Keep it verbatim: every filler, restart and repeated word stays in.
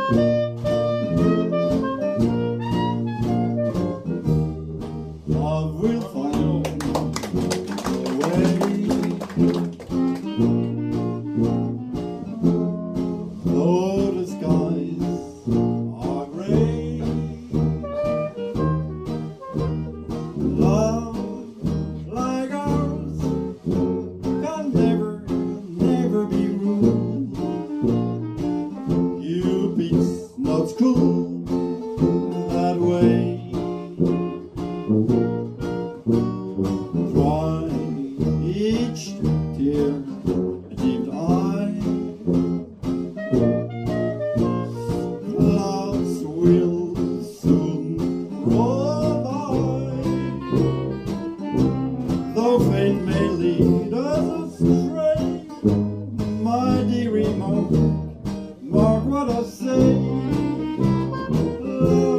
Love will find a way. Though the skies are gray, love like ours can never, never be ruined. Cupid's not cruel that way. Dry each tear a deep eye. Clouds will soon roll by. Though fate may lead us astray, my dearie, mark, mark what I say. Love